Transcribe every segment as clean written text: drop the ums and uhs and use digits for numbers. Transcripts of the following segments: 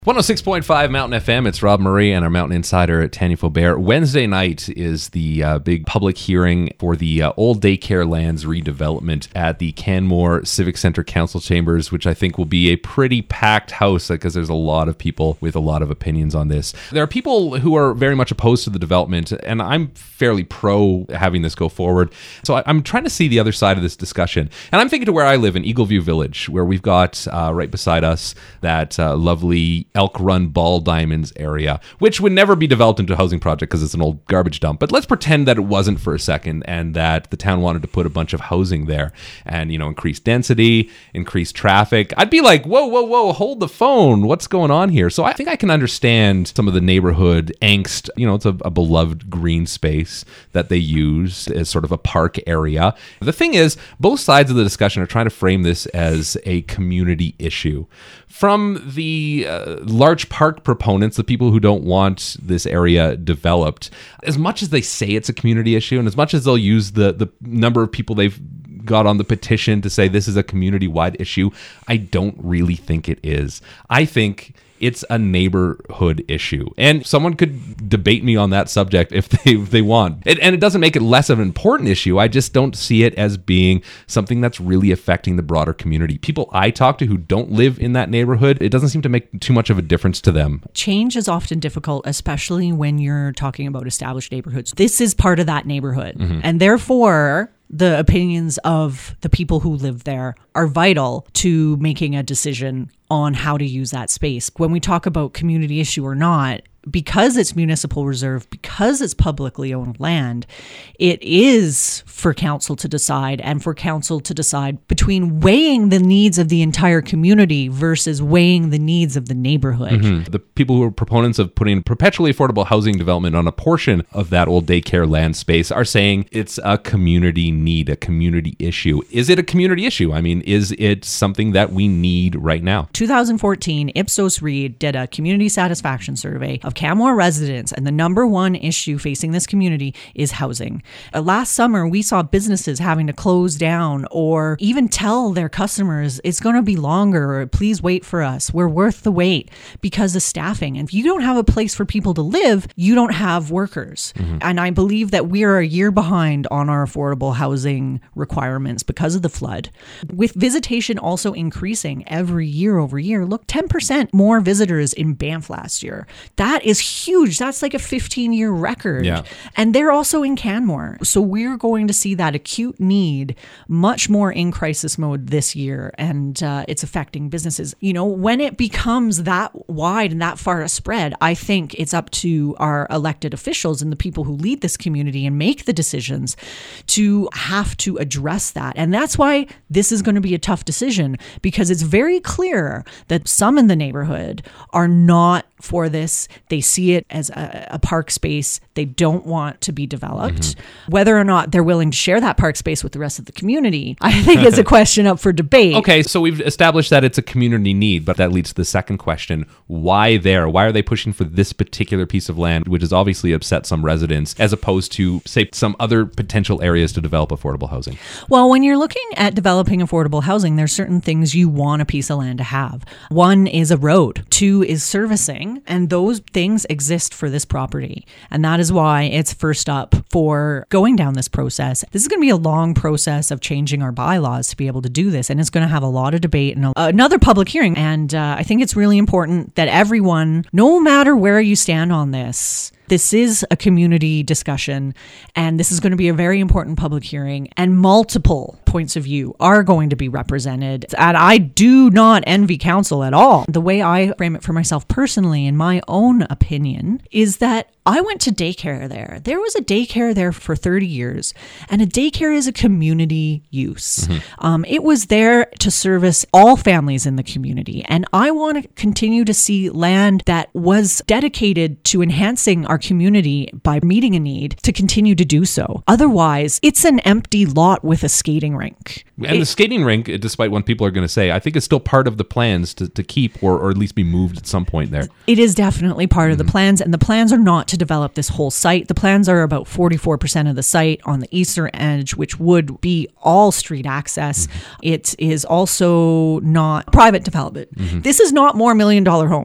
106.5 Mountain FM, it's Rob Murray and our Mountain Insider, Tanya Faubert. Wednesday night is the big public hearing for the old daycare lands redevelopment at the Canmore Civic Centre Council Chambers, which I think will be a pretty packed house because there's a lot of people with a lot of opinions on this. There are people who are very much opposed to the development, and I'm fairly pro having this go forward. So I'm trying to see the other side of this discussion. And I'm thinking to where I live in Eagleview Village, where we've got right beside us that lovely Elk Run Ball Diamonds area, which would never be developed into a housing project because it's an old garbage dump. But let's pretend that it wasn't for a second and that the town wanted to put a bunch of housing there and, increase density, increase traffic. I'd be like, whoa, hold the phone. What's going on here? So I think I can understand some of the neighborhood angst. It's a beloved green space that they use as sort of a park area. The thing is, both sides of the discussion are trying to frame this as a community issue. From the large park proponents, the people who don't want this area developed, as much as they say it's a community issue and as much as they'll use the number of people they've got on the petition to say this is a community-wide issue, I don't really think it is. I think it's a neighborhood issue. And someone could debate me on that subject if they want. And it doesn't make it less of an important issue. I just don't see it as being something that's really affecting the broader community. People I talk to who don't live in that neighborhood, it doesn't seem to make too much of a difference to them. Change is often difficult, especially when you're talking about established neighborhoods. This is part of that neighborhood. Mm-hmm. And therefore, the opinions of the people who live there are vital to making a decision on how to use that space. When we talk about community issue or not, because it's municipal reserve, because it's publicly owned land, it is for council to decide, and for council to decide between weighing the needs of the entire community versus weighing the needs of the neighborhood. Mm-hmm. The people who are proponents of putting perpetually affordable housing development on a portion of that old daycare land space are saying it's a community need, a community issue. Is it a community issue? I mean, is it something that we need right now? 2014, Ipsos Reid did a community satisfaction survey of Canmore residents, and the number one issue facing this community is housing. Last summer, we saw businesses having to close down or even tell their customers it's going to be longer, or please wait for us. We're worth the wait because of staffing. And if you don't have a place for people to live, you don't have workers. Mm-hmm. And I believe that we are a year behind on our affordable housing requirements because of the flood. With visitation also increasing every year over year, look, 10% more visitors in Banff last year. That is huge. That's like a 15-year record. Yeah. And they're also in Canmore. So we're going to see that acute need much more in crisis mode this year. And it's affecting businesses. When it becomes that wide and that far a spread, I think it's up to our elected officials and the people who lead this community and make the decisions to have to address that. And that's why this is going to be a tough decision, because it's very clear that some in the neighborhood are not for this. They see it as a park space they don't want to be developed. Mm-hmm. Whether or not they're willing to share that park space with the rest of the community, I think is a question up for debate. Okay, so we've established that it's a community need, but that leads to the second question. Why there? Why are they pushing for this particular piece of land, which has obviously upset some residents, as opposed to, say, some other potential areas to develop affordable housing? Well, when you're looking at developing affordable housing, there's certain things you want a piece of land to have. One is a road. Two is servicing, and those things exist for this property. And that is why it's first up for going down this process. This is going to be a long process of changing our bylaws to be able to do this. And it's going to have a lot of debate and another public hearing. And I think it's really important that everyone, no matter where you stand on this is a community discussion, and this is going to be a very important public hearing, and multiple points of view are going to be represented. And I do not envy council at all. The way I frame it for myself personally, in my own opinion, is that I went to daycare there. There was a daycare there for 30 years, and a daycare is a community use. Mm-hmm. It was there to service all families in the community, and I want to continue to see land that was dedicated to enhancing our community by meeting a need to continue to do so. Otherwise, it's an empty lot with a skating rink. And the skating rink, despite what people are going to say, I think is still part of the plans to keep or at least be moved at some point there. It is definitely part of the plans, and the plans are not to develop this whole site. The plans are about 44% of the site on the eastern edge, which would be all street access. It is also not private development. This is not more $1 million homes.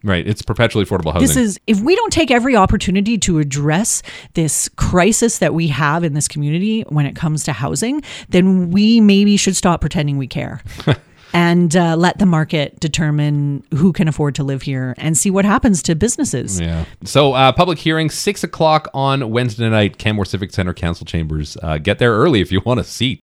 Right. It's perpetually affordable housing. This is, if we don't take every opportunity to address this crisis that we have in this community when it comes to housing, then we maybe should stop pretending we care. And let the market determine who can afford to live here and see what happens to businesses. Yeah. So public hearing, 6 o'clock on Wednesday night, Canmore Civic Center Council Chambers. Get there early if you want a seat.